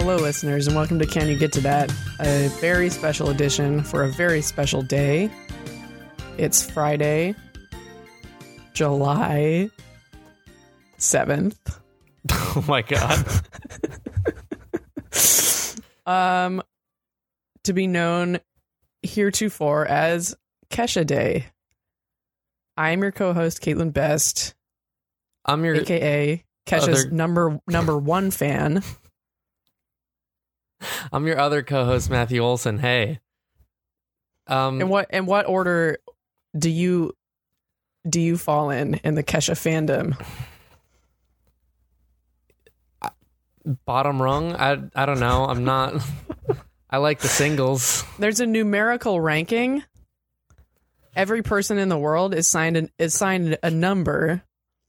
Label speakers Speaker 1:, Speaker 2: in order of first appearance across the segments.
Speaker 1: Hello, listeners, and welcome to Can You Get to That? A very special edition for a very special day. It's Friday, July 7th.
Speaker 2: Oh my god.
Speaker 1: To be known heretofore as Kesha Day. I'm your co-host, Caitlin Best.
Speaker 2: I'm your
Speaker 1: AKA Kesha's number one fan.
Speaker 2: I'm your other co-host, Matthew Olson. Hey.
Speaker 1: In what order do you fall in the Kesha fandom?
Speaker 2: Bottom rung? I don't know. I'm not. I like the singles.
Speaker 1: There's a numerical ranking. Every person in the world is signed a number.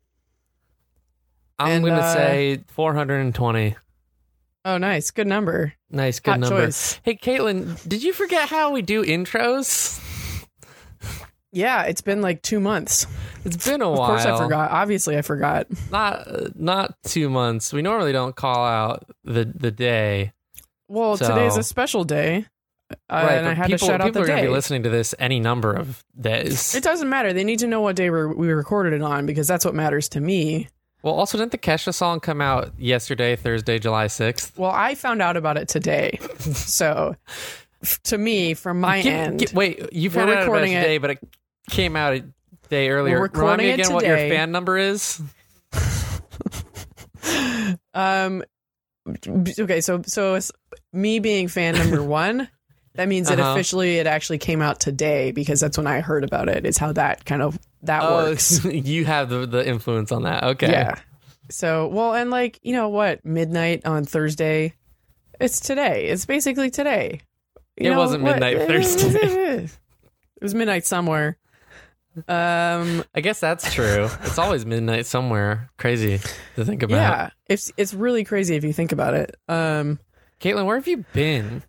Speaker 2: I'm going to say 420.
Speaker 1: Oh, nice. Good number.
Speaker 2: Nice, good
Speaker 1: Hot
Speaker 2: number.
Speaker 1: choice.
Speaker 2: Hey, Caitlin, did you forget how we do intros?
Speaker 1: Yeah, it's been like 2 months.
Speaker 2: It's been a while.
Speaker 1: Of course I forgot. Obviously I forgot.
Speaker 2: Not 2 months. We normally don't call out the day.
Speaker 1: Well,
Speaker 2: So-
Speaker 1: today's a special day.
Speaker 2: Right,
Speaker 1: and I
Speaker 2: but
Speaker 1: had to shout out the
Speaker 2: people are going to
Speaker 1: day.
Speaker 2: be listening to this any number of days.
Speaker 1: It doesn't matter. They need to know what day we recorded it on because that's what matters to me.
Speaker 2: Well, also, didn't the Kesha song come out yesterday, Thursday, July 6th?
Speaker 1: Well, I found out about it today. So, to me, from my end...
Speaker 2: Wait, you found
Speaker 1: we're
Speaker 2: out about it
Speaker 1: recording
Speaker 2: today, but it came out a day earlier.
Speaker 1: We're recording
Speaker 2: Remind me
Speaker 1: it
Speaker 2: again what your
Speaker 1: today.
Speaker 2: fan number is?
Speaker 1: Okay, so it's me being fan number one, that means that officially it actually came out today because that's when I heard about it, is how that works.
Speaker 2: You have the influence on that. Okay.
Speaker 1: Yeah. So, well, and like, you know what? Midnight on Thursday. It's today. It's basically today.
Speaker 2: It wasn't midnight Thursday.
Speaker 1: It was midnight somewhere.
Speaker 2: I guess that's true. It's always midnight somewhere. Crazy to think about.
Speaker 1: Yeah. It's really crazy if you think about it.
Speaker 2: Caitlin, where have you been?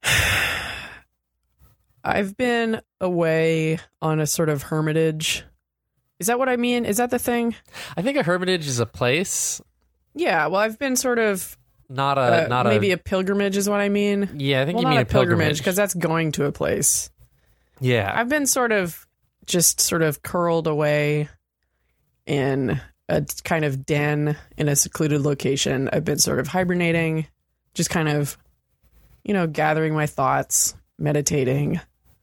Speaker 1: I've been away on a sort of hermitage. Is that what I mean? Is that the thing?
Speaker 2: I think a hermitage is a place.
Speaker 1: Yeah, well, I've been sort of
Speaker 2: Not
Speaker 1: maybe a pilgrimage is what I mean.
Speaker 2: Yeah, I think you
Speaker 1: not
Speaker 2: mean
Speaker 1: a
Speaker 2: a pilgrimage
Speaker 1: because that's going to a place.
Speaker 2: Yeah.
Speaker 1: I've been sort of curled away in a kind of den in a secluded location. I've been sort of hibernating, just kind of, gathering my thoughts, meditating,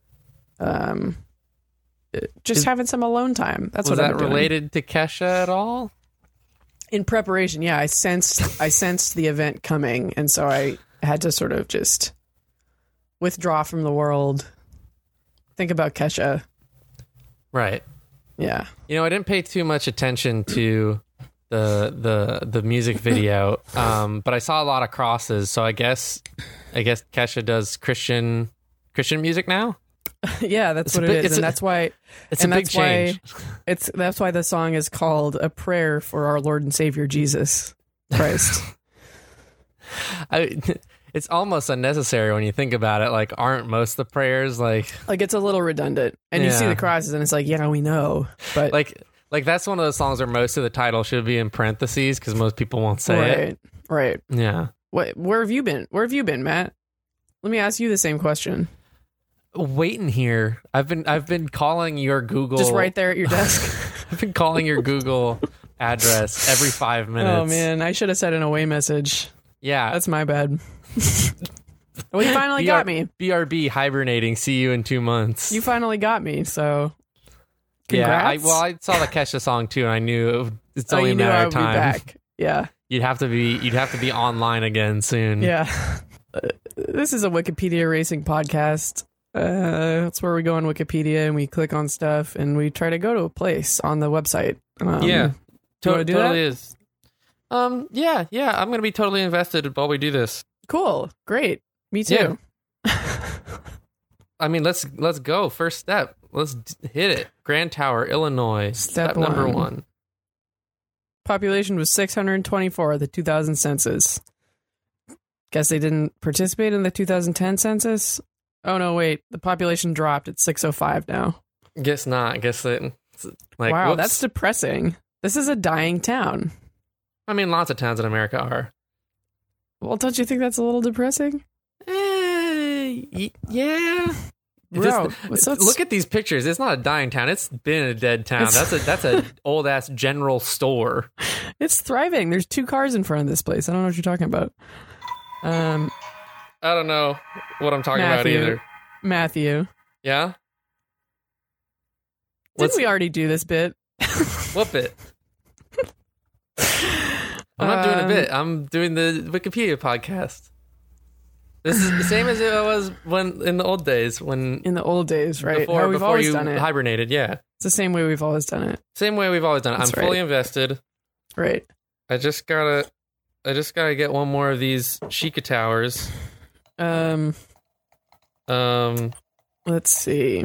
Speaker 1: just having some alone time. That's
Speaker 2: Was
Speaker 1: what
Speaker 2: that
Speaker 1: I've been doing.
Speaker 2: related to Kesha at all?
Speaker 1: In preparation, yeah, I sensed the event coming, and so I had to sort of just withdraw from the world, think about Kesha.
Speaker 2: Right.
Speaker 1: Yeah.
Speaker 2: I didn't pay too much attention to the music video, but I saw a lot of crosses. So I guess Kesha does Christian music now.
Speaker 1: Yeah, that's what it is, and that's why
Speaker 2: it's a big change.
Speaker 1: That's why the song is called "A Prayer for Our Lord and Savior Jesus Christ."
Speaker 2: It's almost unnecessary when you think about it. Like, aren't most of the prayers like
Speaker 1: it's a little redundant, and you see the crosses, and it's like, yeah, we know, but
Speaker 2: like that's one of those songs where most of the title should be in parentheses because most people won't say it.
Speaker 1: Right.
Speaker 2: Yeah.
Speaker 1: Where have you been? Where have you been, Matt? Let me ask you the same question.
Speaker 2: Waiting here. I've been calling your Google
Speaker 1: Just right there at your desk.
Speaker 2: I've been calling your Google address every 5 minutes.
Speaker 1: Oh man, I should have said an away message.
Speaker 2: Yeah.
Speaker 1: That's my bad. Well, you finally got me.
Speaker 2: BRB hibernating. See you in 2 months.
Speaker 1: You finally got me. So, congrats.
Speaker 2: Yeah. I saw the Kesha song too, and I knew it's only a matter of time.
Speaker 1: Be back. Yeah.
Speaker 2: You'd have to be online again soon.
Speaker 1: Yeah. This is a Wikipedia racing podcast. That's where we go on Wikipedia and we click on stuff and we try to go to a place on the website.
Speaker 2: Yeah.
Speaker 1: Do you want to do
Speaker 2: totally
Speaker 1: that?
Speaker 2: is. Yeah. I'm going to be totally invested while we do this.
Speaker 1: Cool. Great. Me too.
Speaker 2: Yeah. I mean, let's go. First step. Let's hit it. Grand Tower, Illinois. Step number 1.
Speaker 1: Population was 624 at the 2000 census. Guess they didn't participate in the 2010 census? Oh, no, wait. The population dropped. It's 605 now.
Speaker 2: Guess not. Guess that. Like,
Speaker 1: wow,
Speaker 2: whoops.
Speaker 1: that's depressing. This is a dying town.
Speaker 2: I mean, lots of towns in America are.
Speaker 1: Well, don't you think that's a little depressing?
Speaker 2: Yeah.
Speaker 1: Bro,
Speaker 2: Look at these pictures. It's not a dying town. It's been a dead town. That's a old ass general store.
Speaker 1: It's thriving. There's 2 cars in front of this place. I don't know what you're talking about.
Speaker 2: I don't know what I'm talking about either.
Speaker 1: Matthew.
Speaker 2: Yeah?
Speaker 1: Didn't we already do this bit?
Speaker 2: What bit? I'm not doing a bit. I'm doing the Wikipedia podcast. This is the same as it was in the old days, right? Before you hibernated, yeah.
Speaker 1: It's the same way we've always done it.
Speaker 2: Same way we've always done it. I'm fully invested.
Speaker 1: Right.
Speaker 2: I just gotta get one more of these Sheikah towers.
Speaker 1: Let's see.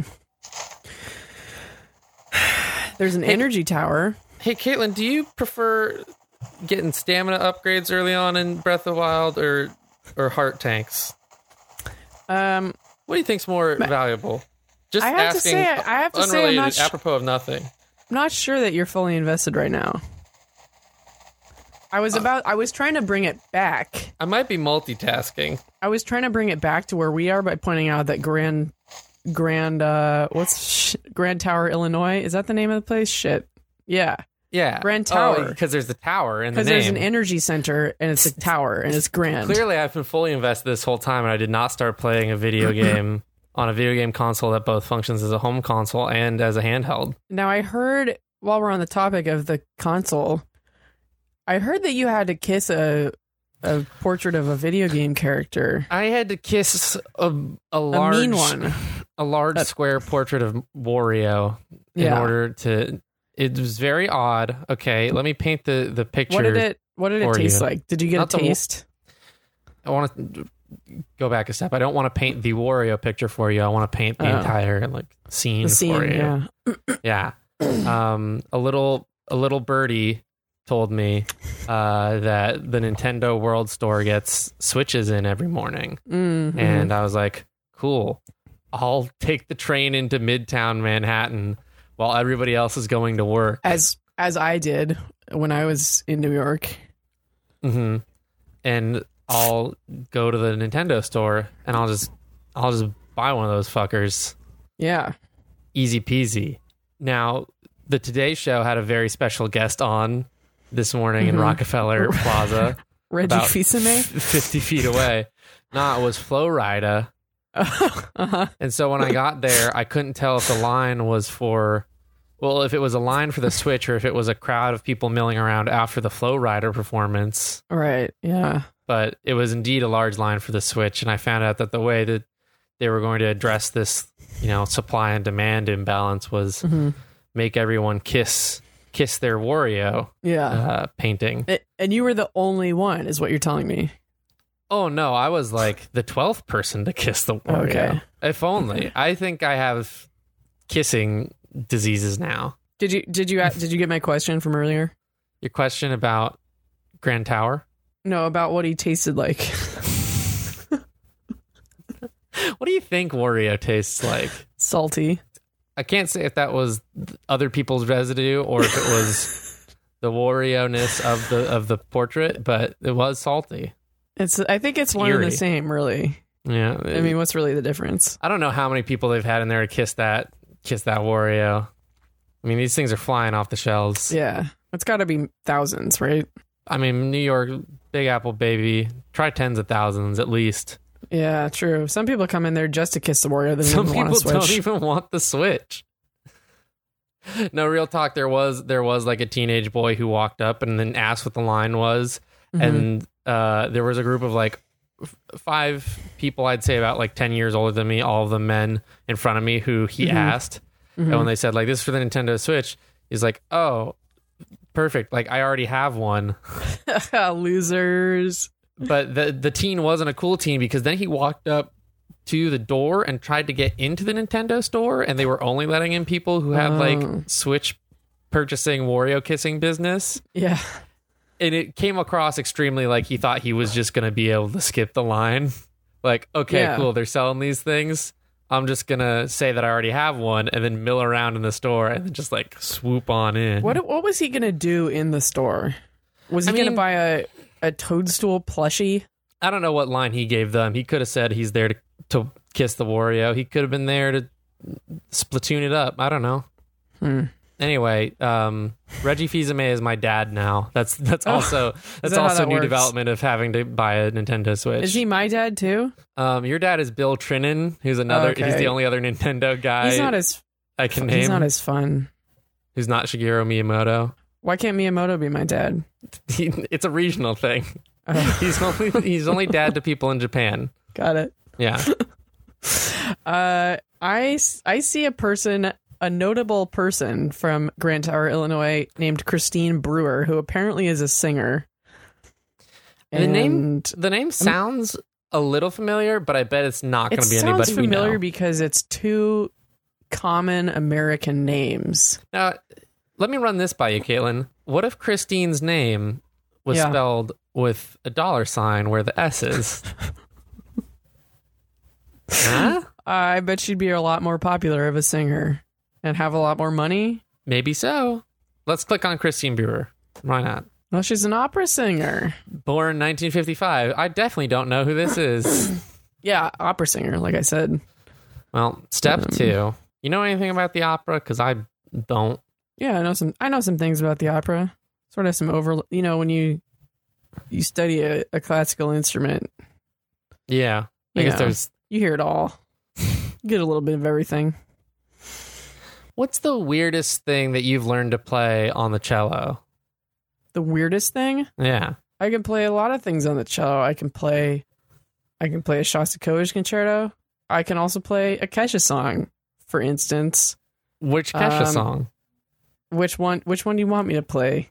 Speaker 1: There's an energy tower.
Speaker 2: Hey, Caitlin, do you prefer getting stamina upgrades early on in Breath of the Wild or heart tanks? What do you think's more valuable? Just asking. I have to say, I'm not apropos of nothing.
Speaker 1: I'm not sure that you're fully invested right now. I was trying to bring it back.
Speaker 2: I might be multitasking.
Speaker 1: I was trying to bring it back to where we are by pointing out that Grand Tower, Illinois? Is that the name of the place? Shit. Yeah.
Speaker 2: Yeah.
Speaker 1: Grand Tower.
Speaker 2: Because there's the tower in the name.
Speaker 1: Because there's an energy center and it's a tower and it's grand.
Speaker 2: Clearly, I've been fully invested this whole time and I did not start playing a video game on a video game console that both functions as a home console and as a handheld.
Speaker 1: Now, I heard, while we're on the topic of the console, I heard that you had to kiss a portrait of a video game character.
Speaker 2: I had to kiss a large,
Speaker 1: mean one.
Speaker 2: A large square portrait of Wario in order to. It was very odd. Okay, let me paint the picture.
Speaker 1: What did it taste like? Did you get a taste?
Speaker 2: I want to go back a step. I don't want to paint the Wario picture for you. I want to paint the entire scene for you. Yeah. A little birdie told me that the Nintendo World Store gets Switches in every morning.
Speaker 1: Mm-hmm.
Speaker 2: And I was like, cool. I'll take the train into Midtown Manhattan while everybody else is going to work.
Speaker 1: As I did when I was in New York.
Speaker 2: Mm-hmm. And I'll go to the Nintendo store and I'll just buy one of those fuckers.
Speaker 1: Yeah.
Speaker 2: Easy peasy. Now, the Today Show had a very special guest on this morning in Rockefeller Plaza.
Speaker 1: Reggie Fils-Aimé?
Speaker 2: 50 feet away. It was Flo Rida.
Speaker 1: Uh-huh.
Speaker 2: And so when I got there, I couldn't tell if the line was if it was a line for the Switch or if it was a crowd of people milling around after the Flo Rida performance.
Speaker 1: Right, yeah.
Speaker 2: But it was indeed a large line for the Switch, and I found out that the way that they were going to address this, supply and demand imbalance was make everyone kiss their Wario painting.
Speaker 1: And you were the only one, is what you're telling me.
Speaker 2: Oh, no, I was like the 12th person to kiss the Wario.
Speaker 1: Okay.
Speaker 2: If only. I think I have kissing diseases now.
Speaker 1: Did you get my question from earlier?
Speaker 2: Your question about Grand Tower?
Speaker 1: No, about what he tasted like.
Speaker 2: What do you think Wario tastes like?
Speaker 1: Salty.
Speaker 2: I can't say if that was other people's residue or if it was the Wario-ness of the portrait, but it was salty.
Speaker 1: I think it's one and the same, really.
Speaker 2: Yeah.
Speaker 1: I mean, what's really the difference?
Speaker 2: I don't know how many people they've had in there to kiss that Wario. I mean, these things are flying off the shelves.
Speaker 1: Yeah. It's got to be thousands, right?
Speaker 2: I mean, New York, Big Apple, baby. Try tens of thousands at least.
Speaker 1: Yeah, true. Some people come in there just to kiss the Wario.
Speaker 2: Some people don't even want the Switch. No, real talk. There was like a teenage boy who walked up and then asked what the line was. And there was a group of like 5 people, I'd say about like 10 years older than me, all of them men in front of me who he asked. And when they said like, this is for the Nintendo Switch, he's like, oh, perfect. Like I already have one.
Speaker 1: Losers.
Speaker 2: But the teen wasn't a cool teen because then he walked up to the door and tried to get into the Nintendo store and they were only letting in people who had like Switch purchasing Wario kissing business.
Speaker 1: Yeah.
Speaker 2: And it came across extremely like he thought he was just going to be able to skip the line. Like, okay, cool. They're selling these things. I'm just going to say that I already have one and then mill around in the store and then just like swoop on in.
Speaker 1: What was he going to do in the store? Was he going to buy a Toadstool plushie?
Speaker 2: I don't know what line he gave them. He could have said he's there to kiss the Wario. He could have been there to Splatoon it up. I don't know. Anyway, Reggie Fils-Aimé is my dad now. That's also new
Speaker 1: works?
Speaker 2: development of having to buy a Nintendo Switch.
Speaker 1: Is he my dad too?
Speaker 2: Your dad is Bill Trinan, who's another.
Speaker 1: Okay.
Speaker 2: He's the only other Nintendo guy I can name.
Speaker 1: He's not as fun.
Speaker 2: Who's not Shigeru Miyamoto.
Speaker 1: Why can't Miyamoto be my dad?
Speaker 2: It's a regional thing. He's only dad to people in Japan.
Speaker 1: Got it.
Speaker 2: Yeah.
Speaker 1: I see a notable person from Grand Tower, Illinois, named Christine Brewer, who apparently is a singer.
Speaker 2: The name sounds a little familiar, but I bet it's not going to be anybody we know. It sounds familiar
Speaker 1: because it's two common American names.
Speaker 2: Now, let me run this by you, Caitlin. What if Christine's name was spelled with a $sign where the S is? Huh?
Speaker 1: I bet she'd be a lot more popular of a singer and have a lot more money.
Speaker 2: Maybe so. Let's click on Christine Brewer. Why not?
Speaker 1: Well, she's an opera singer.
Speaker 2: Born 1955. I definitely don't know who this is.
Speaker 1: Yeah, opera singer, like I said.
Speaker 2: Well, step 2. You know anything about the opera? Because I don't.
Speaker 1: Yeah, I know some things about the opera. Sort of some when you study a classical instrument.
Speaker 2: Yeah. I guess
Speaker 1: you hear it all. You get a little bit of everything.
Speaker 2: What's the weirdest thing that you've learned to play on the cello?
Speaker 1: The weirdest thing?
Speaker 2: Yeah.
Speaker 1: I can play a lot of things on the cello. I can play a Shostakovich concerto. I can also play a Kesha song, for instance.
Speaker 2: Which Kesha song?
Speaker 1: Which one do you want me to play?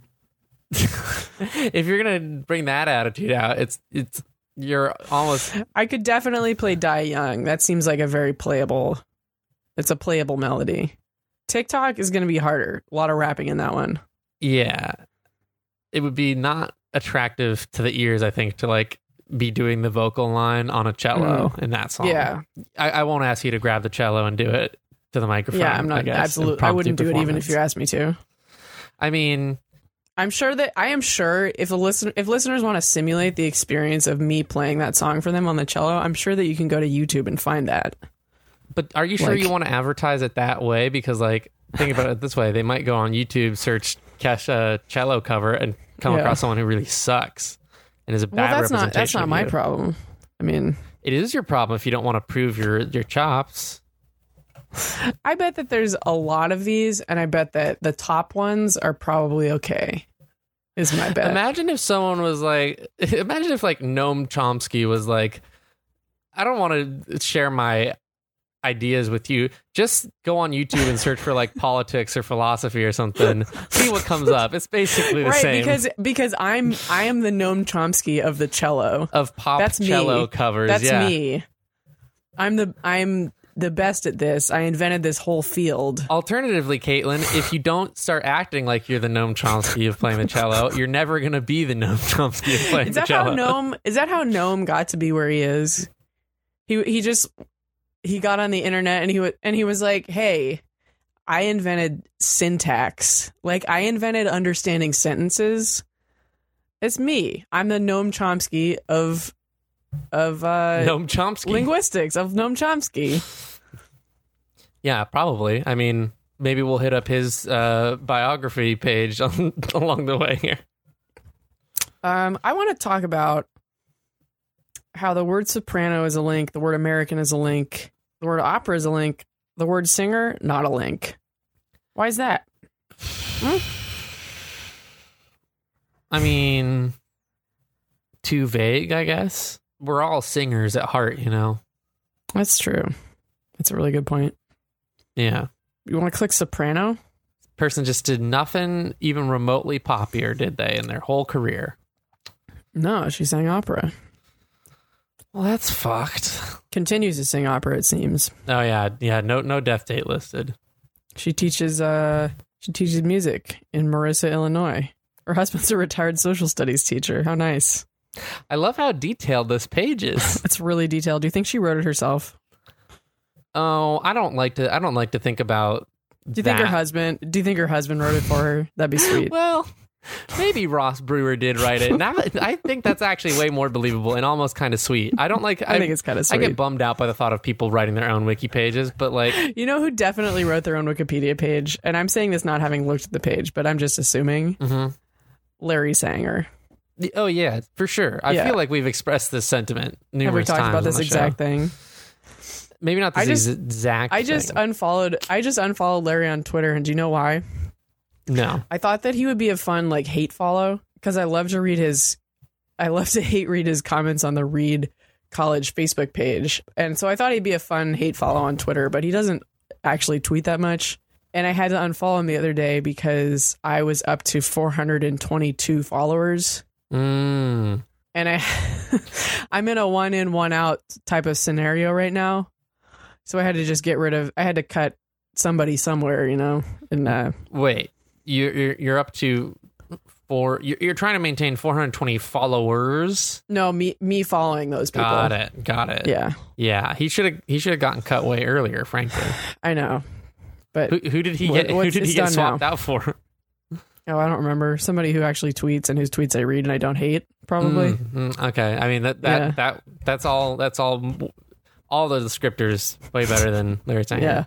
Speaker 2: If you're going to bring that attitude out, you're almost...
Speaker 1: I could definitely play Die Young. That seems like it's a playable melody. TikTok is going to be harder. A lot of rapping in that one.
Speaker 2: Yeah. It would be not attractive to the ears, I think, to be doing the vocal line on a cello in that song.
Speaker 1: Yeah.
Speaker 2: I won't ask you to grab the cello and do it to the microphone.
Speaker 1: Yeah, I'm not absolutely. I wouldn't do it even if you asked me to.
Speaker 2: I mean,
Speaker 1: I am sure if listeners want to simulate the experience of me playing that song for them on the cello, I'm sure that you can go to YouTube and find that.
Speaker 2: But are you sure you want to advertise it that way? Because think about it this way: they might go on YouTube, search Kesha cello cover, and come across someone who really sucks and is a bad representation.
Speaker 1: That's not my problem. I mean,
Speaker 2: it is your problem if you don't want to prove your chops.
Speaker 1: I bet that there's a lot of these, and I bet that the top ones are probably okay. Is my bet.
Speaker 2: Imagine if someone was imagine if Noam Chomsky was I don't want to share my ideas with you. Just go on YouTube and search for politics or philosophy or something. See what comes up. It's basically the same.
Speaker 1: Because I am the Noam Chomsky of the cello.
Speaker 2: Of pop cello covers.
Speaker 1: That's me. I'm the best at this. I invented this whole field.
Speaker 2: Alternatively, Caitlin, if you don't start acting like you're the Noam Chomsky of playing the cello, you're never going to be the Noam Chomsky of playing the cello.
Speaker 1: Is that how Noam got to be where he is? He got on the internet and he was like, "Hey, I invented syntax. I invented understanding sentences. It's me. I'm the Noam Chomsky of
Speaker 2: Noam Chomsky
Speaker 1: linguistics of Noam Chomsky."
Speaker 2: Yeah, probably. I mean, maybe we'll hit up his biography page along the way here.
Speaker 1: I want to talk about how the word soprano is a link, the word American is a link, the word opera is a link, the word singer, not a link. Why is that?
Speaker 2: I mean, too vague, I guess. We're all singers at heart, you know?
Speaker 1: That's true. That's a really good point.
Speaker 2: Yeah.
Speaker 1: You want to click soprano?
Speaker 2: Person just did nothing even remotely poppier, did they, in their whole career?
Speaker 1: No, she sang opera.
Speaker 2: Well, that's fucked.
Speaker 1: Continues to sing opera, it seems.
Speaker 2: Oh yeah. No death date listed.
Speaker 1: She teaches music in Marissa, Illinois. Her husband's a retired social studies teacher. How nice.
Speaker 2: I love how detailed this page is.
Speaker 1: It's really detailed. Do you think she wrote it herself?
Speaker 2: Oh, I don't like to think about.
Speaker 1: Do you think her husband wrote it for her? That'd be sweet.
Speaker 2: Well, maybe Ross Brewer did write it. Now I think that's actually way more believable and almost kind of sweet. I don't like.
Speaker 1: I think it's kind of sweet.
Speaker 2: I get bummed out by the thought of people writing their own wiki pages, but like,
Speaker 1: you know who definitely wrote their own Wikipedia page? And I'm saying this not having looked at the page, but I'm just assuming.
Speaker 2: Mm-hmm.
Speaker 1: Larry Sanger.
Speaker 2: Oh yeah, for sure. I feel like we've expressed this sentiment numerous times.
Speaker 1: Have we talked about this exact thing?
Speaker 2: Maybe not this exact.
Speaker 1: I just unfollowed Larry on Twitter, and do you know why?
Speaker 2: No.
Speaker 1: I thought that he would be a fun like hate follow because I love to read his comments on the Reed College Facebook page. And so I thought he'd be a fun hate follow on Twitter, but he doesn't actually tweet that much. And I had to unfollow him the other day because I was up to 422 followers.
Speaker 2: And
Speaker 1: I'm in a one in, one out type of scenario right now. So I had to just I had to cut somebody somewhere, you know. And
Speaker 2: wait. You're up to you're trying to maintain 420 followers.
Speaker 1: No, me following those people.
Speaker 2: Got it. Yeah. He should have gotten cut way earlier, frankly.
Speaker 1: I know, but
Speaker 2: who did he get? Who did he get swapped out for?
Speaker 1: Oh, I don't remember. Somebody who actually tweets and whose tweets I read and I don't hate. Probably.
Speaker 2: Okay. I mean that's all. That's all the descriptors way better than Larry Sanger.
Speaker 1: Yeah.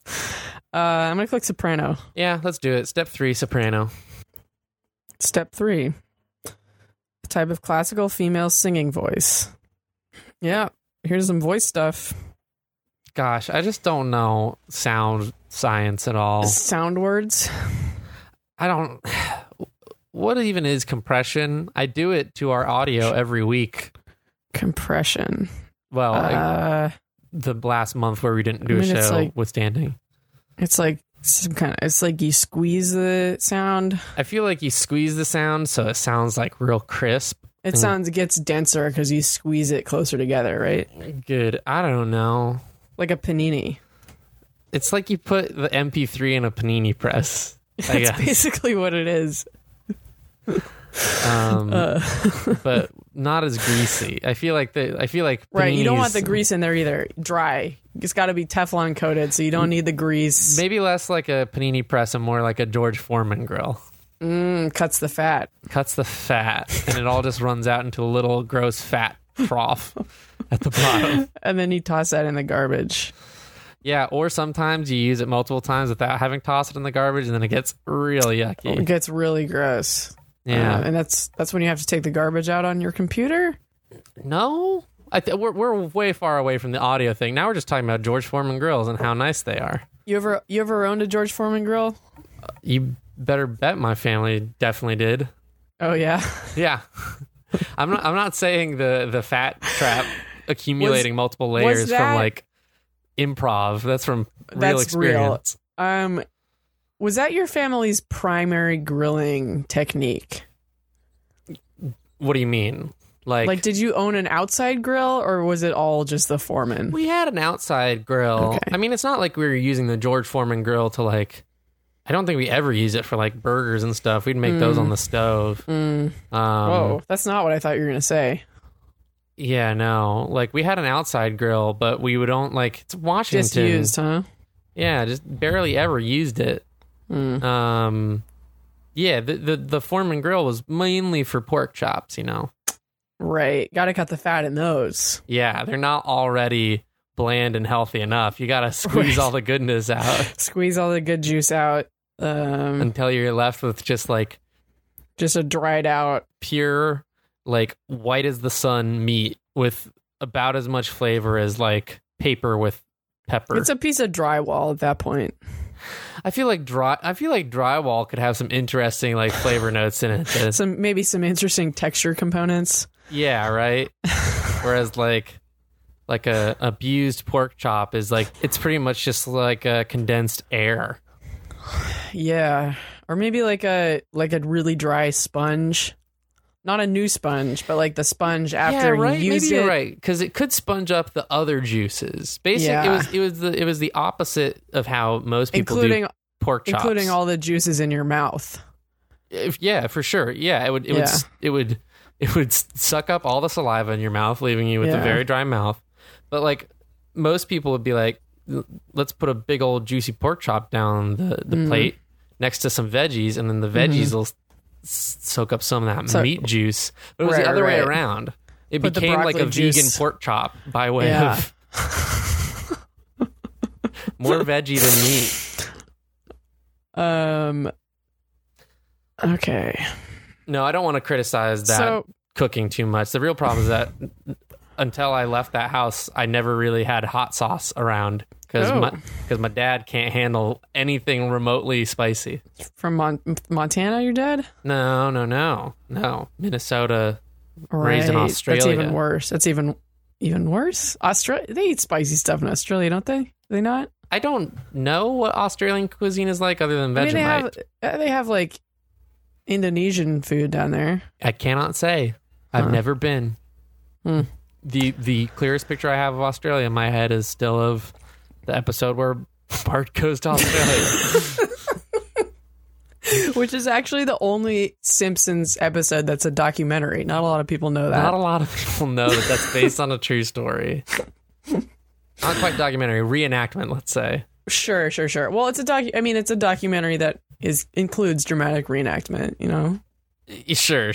Speaker 1: I'm going to click soprano.
Speaker 2: Yeah, let's do it. Step 3, soprano.
Speaker 1: Step 3, type of classical female singing voice. Yeah, here's some voice stuff.
Speaker 2: Gosh, I just don't know sound science at all.
Speaker 1: Sound words?
Speaker 2: I don't... What even is compression? I do it to our audio every week.
Speaker 1: Compression.
Speaker 2: Well, the last month where we didn't do a show withstanding.
Speaker 1: It's like it's like you squeeze the sound.
Speaker 2: I feel like you squeeze the sound so it sounds like real crisp.
Speaker 1: It gets denser because you squeeze it closer together, right?
Speaker 2: Good. I don't know.
Speaker 1: Like a panini.
Speaker 2: It's like you put the MP3 in a panini press.
Speaker 1: That's basically what it is.
Speaker 2: But not as greasy. I feel like
Speaker 1: right. You don't want the grease in there either. Dry. It's got to be Teflon coated, so you don't need the grease.
Speaker 2: Maybe less like a panini press and more like a George Foreman grill.
Speaker 1: Cuts the fat,
Speaker 2: and it all just runs out into a little gross fat trough at the bottom.
Speaker 1: And then you toss that in the garbage.
Speaker 2: Yeah, or sometimes you use it multiple times without having tossed it in the garbage, and then it gets really yucky.
Speaker 1: It gets really gross.
Speaker 2: Yeah,
Speaker 1: and that's when you have to take the garbage out on your computer.
Speaker 2: No, we're way far away from the audio thing. Now we're just talking about George Foreman grills and how nice they are.
Speaker 1: You ever owned a George Foreman grill?
Speaker 2: You better bet my family definitely did.
Speaker 1: Oh yeah,
Speaker 2: yeah. I'm not saying the fat trap accumulating multiple layers from like improv. That's from real experience.
Speaker 1: Real. Was that your family's primary grilling technique?
Speaker 2: What do you mean? Like,
Speaker 1: did you own an outside grill or was it all just the Foreman?
Speaker 2: We had an outside grill. Okay. I mean, it's not like we were using the George Foreman grill to like, I don't think we ever use it for like burgers and stuff. We'd make those on the stove.
Speaker 1: Whoa, that's not what I thought you were going to say.
Speaker 2: Yeah, no. Like we had an outside grill, but we would own like, it's Washington.
Speaker 1: Just used, huh?
Speaker 2: Yeah, just barely ever used it. Yeah, the Foreman grill was mainly for pork chops, you know.
Speaker 1: Right, got to cut the fat in those.
Speaker 2: Yeah, they're not already bland and healthy enough. You got to squeeze all the goodness out.
Speaker 1: Squeeze all the good juice out
Speaker 2: until you're left with just
Speaker 1: a dried out,
Speaker 2: pure, like white as the sun meat with about as much flavor as like paper with pepper.
Speaker 1: It's a piece of drywall at that point.
Speaker 2: I feel like drywall could have some interesting like flavor notes in it.
Speaker 1: Maybe some interesting texture components.
Speaker 2: Yeah, right. Whereas like a abused pork chop is like it's pretty much just like a condensed air.
Speaker 1: Yeah, or maybe like a really dry sponge. Not a new sponge, but like the sponge after you used
Speaker 2: maybe
Speaker 1: it.
Speaker 2: You're right, because it could sponge up the other juices. Basically, it was the opposite of how most people do pork chops,
Speaker 1: including all the juices in your mouth.
Speaker 2: Yeah, for sure. Yeah, it would suck up all the saliva in your mouth, leaving you with a very dry mouth. But like most people would be like, let's put a big old juicy pork chop down the plate next to some veggies, and then the veggies will soak up some of that meat juice. But it was the other way around. It
Speaker 1: Put the
Speaker 2: became like a
Speaker 1: broccoli
Speaker 2: vegan
Speaker 1: juice.
Speaker 2: pork chop by way of more veggie than meat.
Speaker 1: Okay.
Speaker 2: No, I don't want to criticize that cooking too much. The real problem is that until I left that house, I never really had hot sauce around because my dad can't handle anything remotely spicy.
Speaker 1: From Montana, your dad?
Speaker 2: No. Minnesota,
Speaker 1: Right.
Speaker 2: raised in Australia.
Speaker 1: That's even worse. That's even worse. Australia, they eat spicy stuff in Australia, don't they? Do they not?
Speaker 2: I don't know what Australian cuisine is like other than Vegemite.
Speaker 1: I mean, they have like Indonesian food down there.
Speaker 2: I cannot say. I've never been. The clearest picture I have of Australia in my head is still of the episode where Bart goes to Australia.
Speaker 1: Which is actually the only Simpsons episode that's a documentary. Not a lot of people know that.
Speaker 2: Not a lot of people know that that's based on a true story. Not quite documentary, reenactment, let's say. Sure.
Speaker 1: Well, it's it's a documentary that includes dramatic reenactment, you know?
Speaker 2: Sure.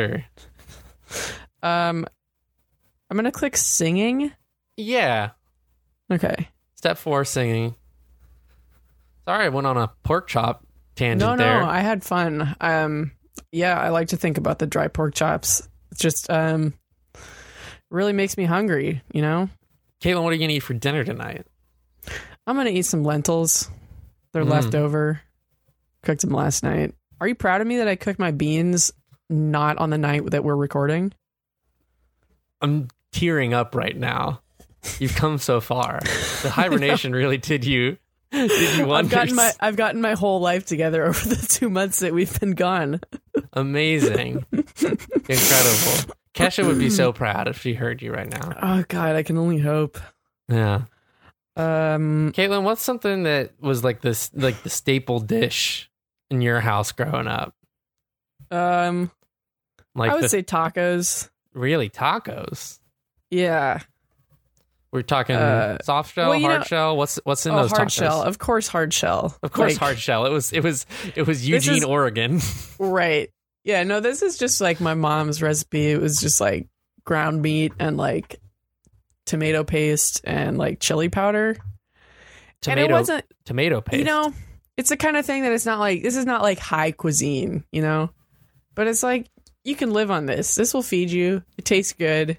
Speaker 1: I'm going to click singing.
Speaker 2: Yeah.
Speaker 1: Okay.
Speaker 2: Step 4, singing. Sorry, I went on a pork chop tangent there.
Speaker 1: No, I had fun. Yeah, I like to think about the dry pork chops. It's just really makes me hungry, you know?
Speaker 2: Caitlin, what are you going to eat for dinner tonight?
Speaker 1: I'm going to eat some lentils. They're left over. Cooked them last night. Are you proud of me that I cooked my beans not on the night that we're recording?
Speaker 2: I'm tearing up right now. You've come so far. The hibernation really did you wonders.
Speaker 1: I've gotten my whole life together over the 2 months that we've been gone.
Speaker 2: Amazing. Incredible. Kesha would be so proud if she heard you right now.
Speaker 1: Oh God, I can only hope.
Speaker 2: Yeah. Caitlin, what's something that was like this, like the staple dish in your house growing up?
Speaker 1: I would say tacos.
Speaker 2: Really, tacos?
Speaker 1: Yeah.
Speaker 2: We're talking soft shell, hard shell. What's in those
Speaker 1: hard
Speaker 2: tacos?
Speaker 1: Shell. Of course, hard shell.
Speaker 2: Of course, hard shell. It was Eugene, Oregon.
Speaker 1: Right. Yeah. No, this is just like my mom's recipe. It was just like ground meat and like tomato paste and like chili powder. And it wasn't
Speaker 2: tomato paste.
Speaker 1: You know, it's the kind of thing that it's not like, this is not like high cuisine, you know, but it's like, you can live on this. This will feed you. It tastes good.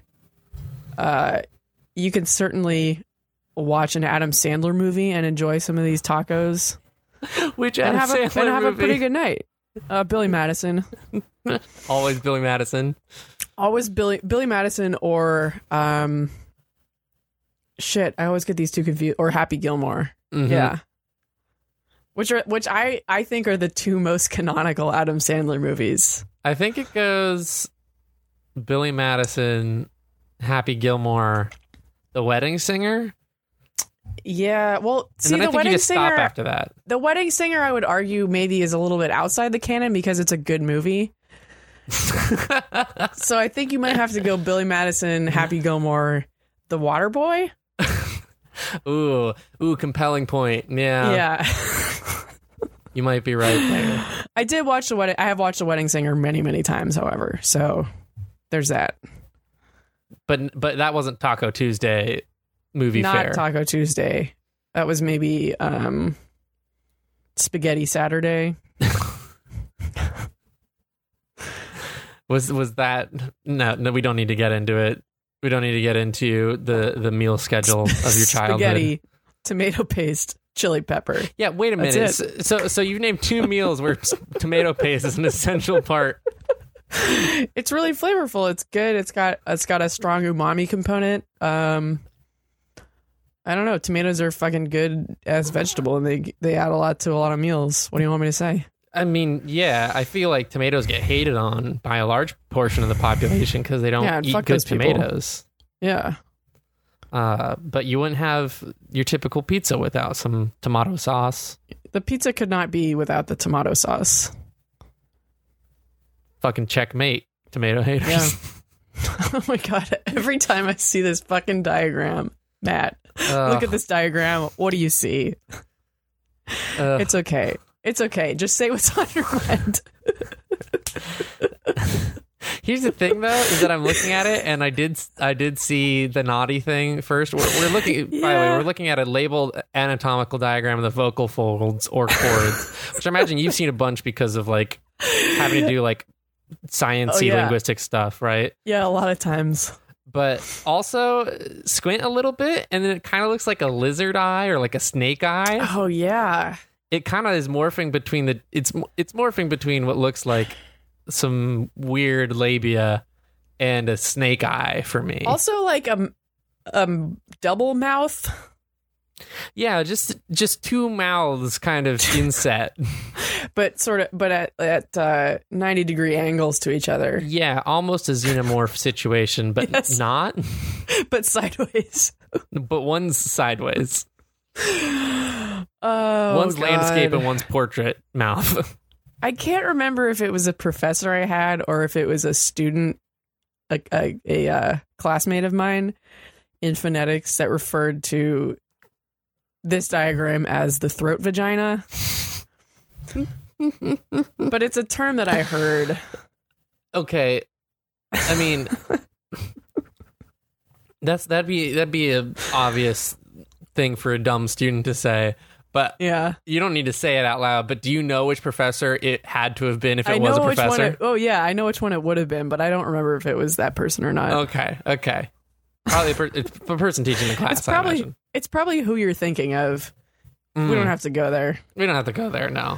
Speaker 1: You can certainly watch an Adam Sandler movie and enjoy some of these tacos.
Speaker 2: Which Adam Sandler movie?
Speaker 1: Have a pretty good night. Billy Madison.
Speaker 2: Always Billy Madison.
Speaker 1: Always Billy Madison or shit. I always get these two confused. Or Happy Gilmore. Mm-hmm. Yeah. Which I think are the two most canonical Adam Sandler movies.
Speaker 2: I think it goes Billy Madison, Happy Gilmore, The Wedding Singer.
Speaker 1: Yeah, well, see,
Speaker 2: and then
Speaker 1: The Wedding Singer.
Speaker 2: Stop after that.
Speaker 1: The Wedding Singer, I would argue, maybe is a little bit outside the canon because it's a good movie. So I think you might have to go Billy Madison, Happy Gilmore, The Waterboy.
Speaker 2: Ooh, compelling point. Yeah. You might be right there.
Speaker 1: I did watch The Wedding. I have watched The Wedding Singer many, many times, however. So there's that.
Speaker 2: But that wasn't Taco Tuesday movie fare.
Speaker 1: Not Taco Tuesday. That was maybe Spaghetti Saturday.
Speaker 2: Was that no, we don't need to get into it. We don't need to get into the meal schedule of your childhood.
Speaker 1: Spaghetti, tomato paste, chili pepper.
Speaker 2: Yeah, wait a minute. So you've named 2 meals where tomato paste is an essential part.
Speaker 1: It's really flavorful. It's good. It's got a strong umami component. I don't know. Tomatoes are fucking good as vegetable, and they add a lot to a lot of meals. What do you want me to say?
Speaker 2: I mean, yeah, I feel like tomatoes get hated on by a large portion of the population because they don't eat good tomatoes.
Speaker 1: Yeah.
Speaker 2: But you wouldn't have your typical pizza without some tomato sauce.
Speaker 1: The pizza could not be without the tomato sauce.
Speaker 2: Fucking checkmate, tomato haters.
Speaker 1: Yeah. Oh my God. Every time I see this fucking diagram, Matt, look at this diagram. What do you see? It's okay. It's okay. Just say what's on your mind.
Speaker 2: Here's the thing, though, is that I'm looking at it, and I did see the naughty thing first. We're looking, by the way, we're looking at a labeled anatomical diagram of the vocal folds or chords, which I imagine you've seen a bunch because of like having to do like sciencey linguistic stuff, right?
Speaker 1: Yeah, a lot of times.
Speaker 2: But also squint a little bit, and then it kind of looks like a lizard eye or like a snake eye.
Speaker 1: Oh yeah.
Speaker 2: It kind of is morphing between it's morphing between what looks like some weird labia and a snake eye for me.
Speaker 1: Also like double mouth.
Speaker 2: Yeah, just two mouths kind of inset.
Speaker 1: but at 90-degree angles to each other.
Speaker 2: Yeah, almost a xenomorph situation, but not.
Speaker 1: But sideways.
Speaker 2: But one's sideways.
Speaker 1: Oh,
Speaker 2: one's
Speaker 1: God.
Speaker 2: Landscape and one's portrait mouth.
Speaker 1: I can't remember if it was a professor I had or if it was a student, a classmate of mine in phonetics that referred to this diagram as the throat vagina. But it's a term that I heard.
Speaker 2: Okay. I mean, that'd be an obvious thing for a dumb student to say. But
Speaker 1: yeah,
Speaker 2: you don't need to say it out loud. But do you know which professor it had to have been if it was a professor?
Speaker 1: I know which one it would have been, but I don't remember if it was that person or not.
Speaker 2: Okay. Probably it's a person teaching the class.
Speaker 1: It's probably who you're thinking of. We don't have to go there.
Speaker 2: We don't have to go there. No.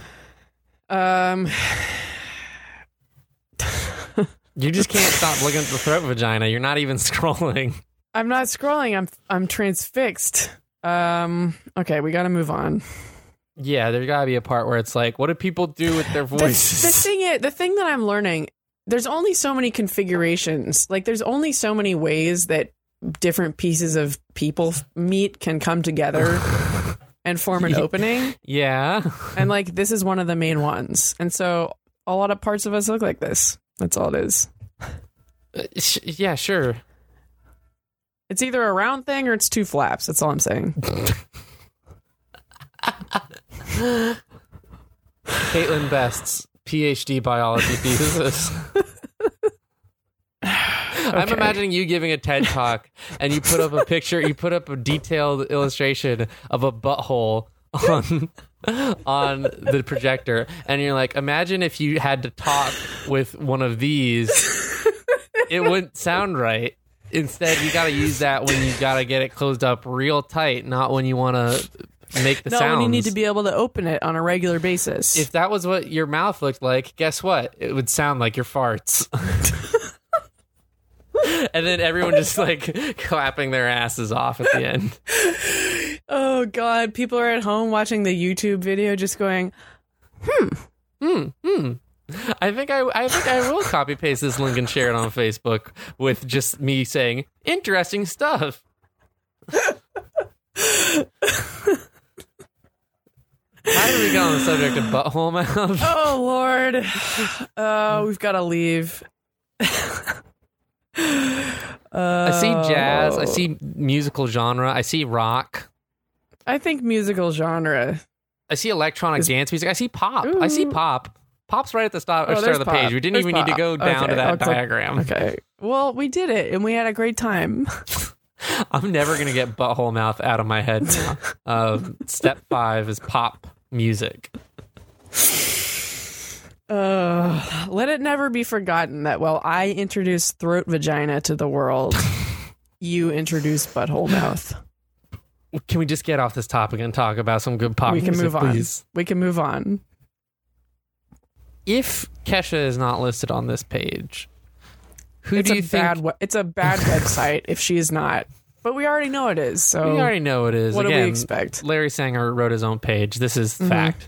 Speaker 2: You just can't stop looking at the throat vagina. You're not even scrolling.
Speaker 1: I'm not scrolling. I'm transfixed. Okay, we got to move on.
Speaker 2: Yeah, there's got to be a part where it's like, what do people do with their voices?
Speaker 1: The thing that I'm learning, there's only so many configurations. Like, there's only so many ways that different pieces of people meat can come together and form an opening.
Speaker 2: Yeah.
Speaker 1: And, like, this is one of the main ones. And so a lot of parts of us look like this. That's all it is.
Speaker 2: Yeah, sure.
Speaker 1: It's either a round thing or it's two flaps. That's all I'm saying.
Speaker 2: Caitlin Best's PhD biology thesis. Okay. I'm imagining you giving a TED talk and you put up a picture, you put up a detailed illustration of a butthole on the projector, and you're like, imagine if you had to talk with one of these, it wouldn't sound right. Instead, you got to use that when you got to get it closed up real tight, not when you want to make the sounds.
Speaker 1: No, when you need to be able to open it on a regular basis.
Speaker 2: If that was what your mouth looked like, guess what? It would sound like your farts. And then everyone just like clapping their asses off at the end.
Speaker 1: Oh, God. People are at home watching the YouTube video just going,
Speaker 2: I think I will copy paste this link and share it on Facebook with just me saying interesting stuff. How did we get on the subject of butthole mouth?
Speaker 1: Oh, Lord. We've got to leave.
Speaker 2: I see jazz. I see musical genre. I see rock.
Speaker 1: I think musical genre.
Speaker 2: I see electronic dance music. I see pop. I see pop. Pop's right at the start of the page. We didn't even need to go down to that diagram.
Speaker 1: Okay. Well, we did it, and we had a great time.
Speaker 2: I'm never going to get butthole mouth out of my head now. Step 5 is pop music.
Speaker 1: Let it never be forgotten that while I introduced throat vagina to the world, you introduced butthole mouth.
Speaker 2: Can we just get off this topic and talk about some good pop music,
Speaker 1: move on.
Speaker 2: please?
Speaker 1: We can move on.
Speaker 2: If Kesha is not listed on this page, do you think?
Speaker 1: It's a bad website if she's not. But we already know it is. So
Speaker 2: we already know it is.
Speaker 1: What
Speaker 2: Again,
Speaker 1: do we expect?
Speaker 2: Larry Sanger wrote his own page. This is fact.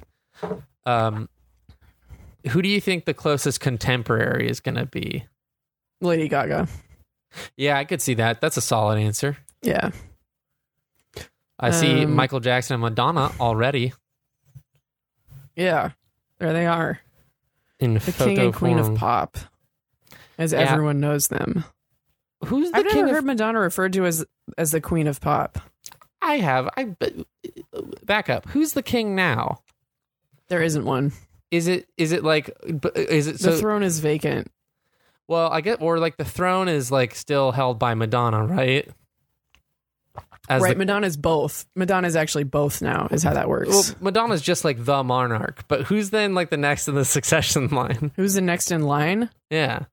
Speaker 2: Who do you think the closest contemporary is going to be?
Speaker 1: Lady Gaga.
Speaker 2: Yeah, I could see that. That's a solid answer.
Speaker 1: Yeah.
Speaker 2: I see Michael Jackson and Madonna already.
Speaker 1: Yeah, there they are.
Speaker 2: In
Speaker 1: the king and queen
Speaker 2: form.
Speaker 1: of pop, as everyone knows them.
Speaker 2: Who's the
Speaker 1: I've
Speaker 2: king
Speaker 1: never heard Madonna referred to as the queen of pop.
Speaker 2: I have. Back up. Who's the king now?
Speaker 1: There isn't one.
Speaker 2: Is it like? Is it
Speaker 1: the throne is vacant?
Speaker 2: Well, I get, or like the throne is like still held by Madonna, right?
Speaker 1: Right, Madonna's both. Madonna's actually both now, is how that works.
Speaker 2: Well, Madonna's just like the monarch, but who's then like the next in the succession line?
Speaker 1: Who's the next in line?
Speaker 2: Yeah.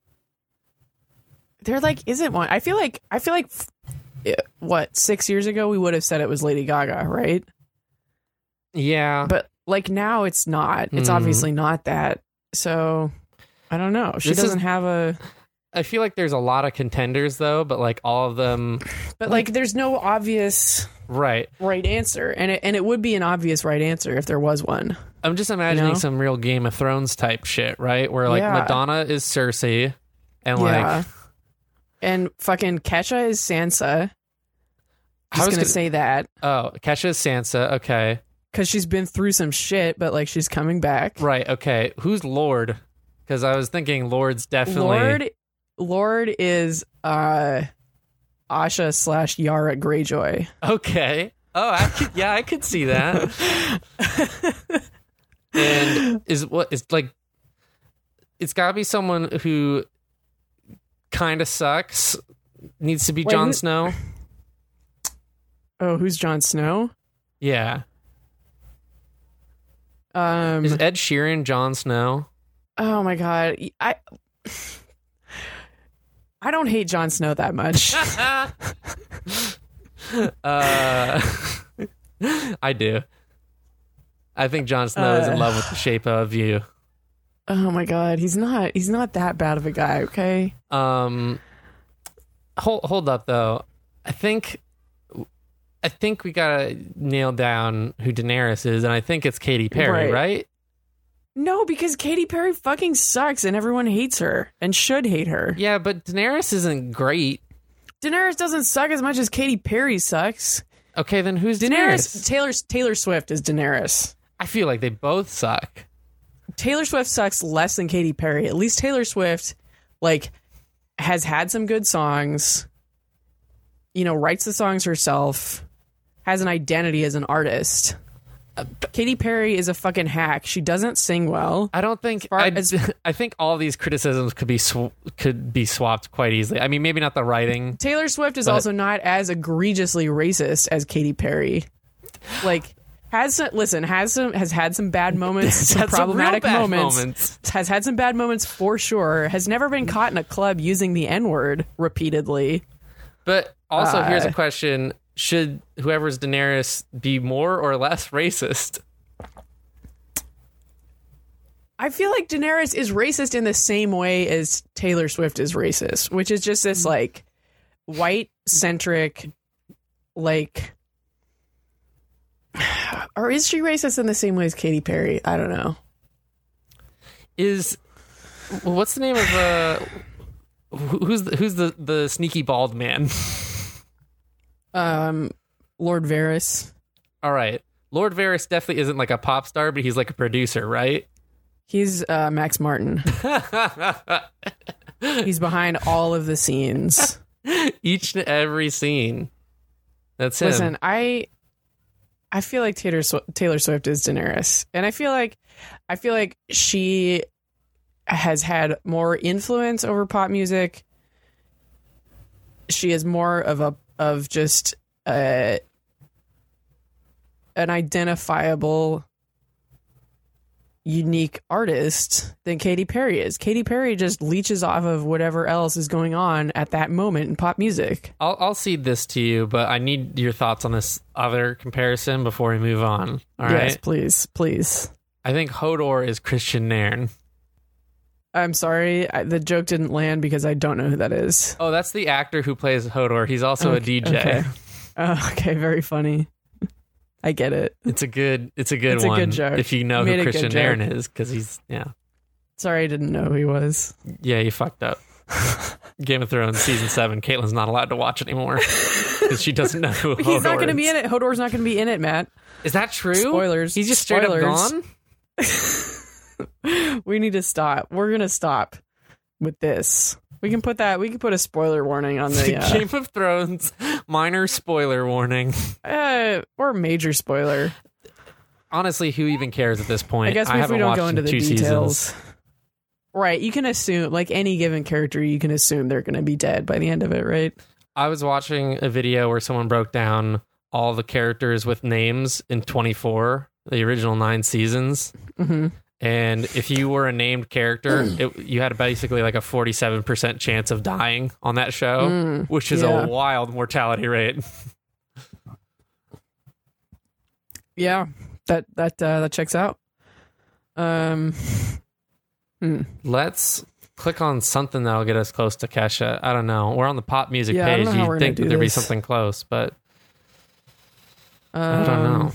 Speaker 1: There like isn't one. I feel like what, 6 years ago we would have said it was Lady Gaga, right?
Speaker 2: Yeah.
Speaker 1: But like now it's not. It's obviously not that. So I don't know. She doesn't have a...
Speaker 2: I feel like there's a lot of contenders though, but like all of them...
Speaker 1: But like there's no obvious right answer. And it would be an obvious right answer if there was one.
Speaker 2: I'm just imagining some real Game of Thrones type shit, right? Where like Madonna is Cersei and like...
Speaker 1: And fucking Kesha is Sansa. I was gonna say that.
Speaker 2: Oh, Kesha is Sansa. Okay.
Speaker 1: Because she's been through some shit, but like she's coming back.
Speaker 2: Right. Okay. Who's Lord? Because I was thinking Lord's definitely...
Speaker 1: Lord is Asha / Yara Greyjoy.
Speaker 2: Okay. Oh, I could see that. And is like, it's gotta be someone who kind of sucks. Needs to be Jon Snow.
Speaker 1: Oh, who's Jon Snow?
Speaker 2: Yeah. Is Ed Sheeran Jon Snow?
Speaker 1: Oh my god, I don't hate Jon Snow that much.
Speaker 2: I do. I think Jon Snow is in love with the shape of you.
Speaker 1: Oh my god, he's not that bad of a guy, okay?
Speaker 2: Hold up though. I think we gotta nail down who Daenerys is, and I think it's Katy Perry, right?
Speaker 1: No, because Katy Perry fucking sucks and everyone hates her and should hate her.
Speaker 2: Yeah, but Daenerys isn't great.
Speaker 1: Daenerys doesn't suck as much as Katy Perry sucks.
Speaker 2: Okay, then who's Daenerys?
Speaker 1: Taylor Swift is Daenerys.
Speaker 2: I feel like they both suck.
Speaker 1: Taylor Swift sucks less than Katy Perry. At least Taylor Swift, like, has had some good songs, writes the songs herself, has an identity as an artist. Katy Perry is a fucking hack. She doesn't sing well.
Speaker 2: I don't think... I think all these criticisms could be swapped quite easily. I mean, maybe not the writing.
Speaker 1: Taylor Swift is also not as egregiously racist as Katy Perry. Like, has had some bad moments, some problematic moments. Has had some bad moments for sure. Has never been caught in a club using the N-word repeatedly.
Speaker 2: But also, here's a question. Should whoever's Daenerys be more or less racist?
Speaker 1: I feel like Daenerys is racist in the same way as Taylor Swift is racist, which is just this like white-centric, like... Or is she racist in the same way as Katy Perry? I don't know.
Speaker 2: What's the name of who's the sneaky bald man?
Speaker 1: Lord Varys.
Speaker 2: All right. Lord Varys definitely isn't like a pop star, but he's like a producer, right?
Speaker 1: He's Max Martin. He's behind all of the scenes.
Speaker 2: Each and every scene. That's him.
Speaker 1: Listen, I feel like Taylor Swift is Daenerys, and I feel like she has had more influence over pop music. She is more of just an identifiable, unique artist than Katy Perry is. Katy Perry just leeches off of whatever else is going on at that moment in pop music.
Speaker 2: I'll cede this to you, but I need your thoughts on this other comparison before we move on. All right?
Speaker 1: Yes, please.
Speaker 2: I think Hodor is Christian Nairn.
Speaker 1: I'm sorry, the joke didn't land because I don't know who that is.
Speaker 2: Oh, that's the actor who plays Hodor. He's also a DJ.
Speaker 1: Okay. Okay, very funny. I get it.
Speaker 2: It's a good one.
Speaker 1: A good joke.
Speaker 2: If you know who Christian Nairn is, because he's
Speaker 1: Sorry, I didn't know who he was.
Speaker 2: Yeah, you fucked up. Game of Thrones season 7. Caitlin's not allowed to watch anymore because she doesn't know who Hodor is.
Speaker 1: He's not going to be in it. Hodor's not going to be in it, Matt.
Speaker 2: Is that true?
Speaker 1: Spoilers.
Speaker 2: He's just straight up gone.
Speaker 1: We need to stop. We're gonna stop with this. We can put a spoiler warning on the
Speaker 2: Game of Thrones minor spoiler warning,
Speaker 1: or major spoiler.
Speaker 2: Honestly, who even cares at this point?
Speaker 1: I guess if we don't go into the details. Right. You can assume, like any given character, you can assume they're going to be dead by the end of it, right?
Speaker 2: I was watching a video where someone broke down all the characters with names in 24, the original 9 seasons.
Speaker 1: Mm-hmm.
Speaker 2: And if you were a named character, you had basically like a 47% chance of dying on that show, which is a wild mortality rate.
Speaker 1: Yeah, that checks out.
Speaker 2: Let's click on something that'll get us close to Kesha. I don't know. We're on the pop music
Speaker 1: Yeah, I
Speaker 2: page.
Speaker 1: don't know how
Speaker 2: You'd
Speaker 1: we're
Speaker 2: think
Speaker 1: gonna do
Speaker 2: there'd be
Speaker 1: this.
Speaker 2: something close, but I don't know.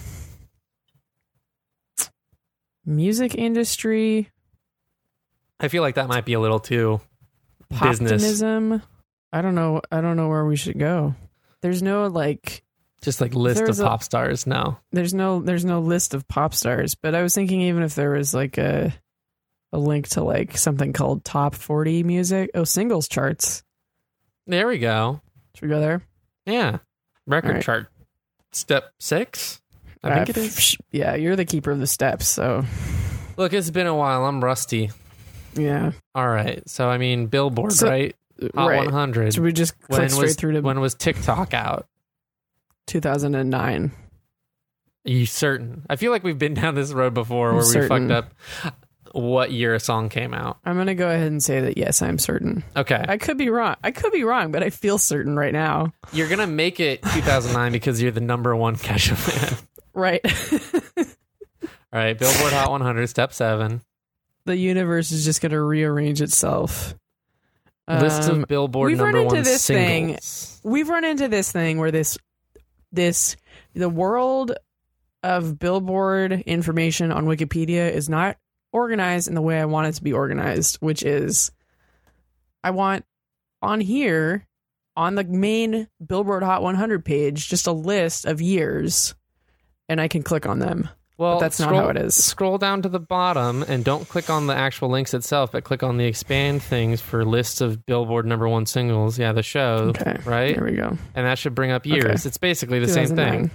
Speaker 1: Music industry,
Speaker 2: I feel like that might be a little too business.
Speaker 1: optimism. I don't know where we should go. There's no like.
Speaker 2: Just like list of
Speaker 1: There's
Speaker 2: pop stars. No.
Speaker 1: There's no list of pop stars. But I was thinking even if there was like a link to like something called Top 40 music. Oh, singles charts.
Speaker 2: There we go.
Speaker 1: Should we go there?
Speaker 2: Yeah. Record
Speaker 1: All right.
Speaker 2: chart. Step 6. I think it is.
Speaker 1: Yeah, you're the keeper of the steps. So
Speaker 2: Look, it's been a while. I'm rusty.
Speaker 1: yeah.
Speaker 2: All right. So, I mean, Billboard,
Speaker 1: So-
Speaker 2: right? Hot
Speaker 1: right.
Speaker 2: 100.
Speaker 1: So we just click straight through to
Speaker 2: when was TikTok out?
Speaker 1: 2009.
Speaker 2: Are you certain? I feel like we've been down this road before
Speaker 1: I'm
Speaker 2: where
Speaker 1: certain.
Speaker 2: we fucked up what year a song came out.
Speaker 1: I'm gonna go ahead and say that yes, I'm certain.
Speaker 2: Okay.
Speaker 1: I could be wrong. But I feel certain right now.
Speaker 2: You're going to make it 2009 because you're the number one Kesha fan.
Speaker 1: Right.
Speaker 2: All right. Billboard Hot 100, step 7.
Speaker 1: The universe is just gonna rearrange itself.
Speaker 2: List of Billboard
Speaker 1: we've
Speaker 2: number
Speaker 1: run into
Speaker 2: one
Speaker 1: this
Speaker 2: singles.
Speaker 1: We've run into this thing where the world of Billboard information on Wikipedia is not organized in the way I want it to be organized, which is I want on here on the main Billboard Hot 100 page just a list of years and I can click on them.
Speaker 2: Well,
Speaker 1: But that's not how it is.
Speaker 2: Scroll down to the bottom and don't click on the actual links itself, but click on the expand things for lists of Billboard number one singles. Yeah, the show,
Speaker 1: Okay.
Speaker 2: right?
Speaker 1: There we go.
Speaker 2: And that should bring up years.
Speaker 1: Okay.
Speaker 2: It's basically the same
Speaker 1: 2009.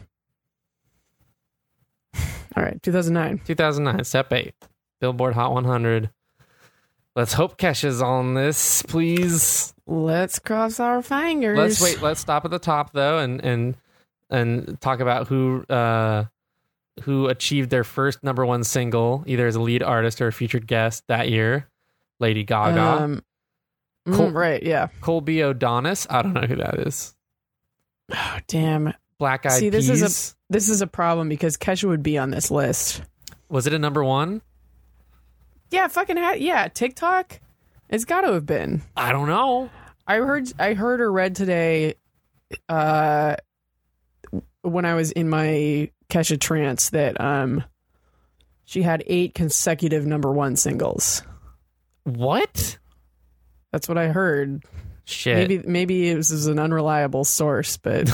Speaker 2: thing.
Speaker 1: All right, 2009.
Speaker 2: 2009, step 8. Billboard Hot 100. Let's hope Kesha's on this, please.
Speaker 1: Let's cross our fingers.
Speaker 2: Let's stop at the top though, and talk about who achieved their first number one single, either as a lead artist or a featured guest that year. Lady Gaga.
Speaker 1: Right, yeah.
Speaker 2: Colby O'Donis. I don't know who that is.
Speaker 1: Oh, damn.
Speaker 2: Black Eyed
Speaker 1: See,
Speaker 2: Peas.
Speaker 1: this is a problem because Kesha would be on this list.
Speaker 2: Was it a number one?
Speaker 1: Yeah, yeah, TikTok. It's got to have been.
Speaker 2: I don't know.
Speaker 1: I heard or read today when I was in my Kesha trance that she had 8 consecutive number one singles.
Speaker 2: What?
Speaker 1: That's what I heard.
Speaker 2: Shit.
Speaker 1: Maybe it was an unreliable source, but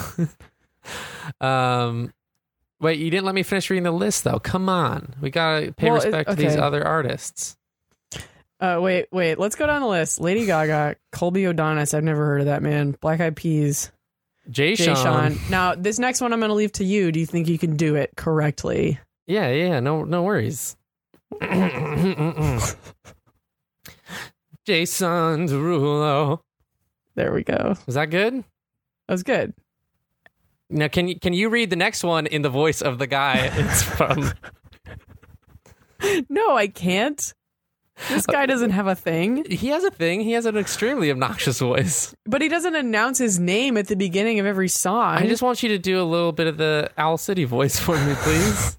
Speaker 2: Wait, you didn't let me finish reading the list though. Come on. We gotta pay respect to these
Speaker 1: okay.
Speaker 2: other artists.
Speaker 1: wait, let's go down the list. Lady Gaga, Colby O'Donis, I've never heard of that man. Black Eyed Peas,
Speaker 2: Jay
Speaker 1: Jay
Speaker 2: Sean.
Speaker 1: Sean. Now, this next one I'm going to leave to you. Do you think you can do it correctly?
Speaker 2: Yeah, no worries. Jason Derulo.
Speaker 1: There we go.
Speaker 2: Was that good?
Speaker 1: That was good.
Speaker 2: Now, can you read the next one in the voice of the guy it's from?
Speaker 1: No, I can't. This guy doesn't have a thing,
Speaker 2: He has a thing. He has an extremely obnoxious voice.
Speaker 1: but he doesn't announce his name at the beginning of every song.
Speaker 2: I just want you to do a little bit of the Owl City voice for me, please.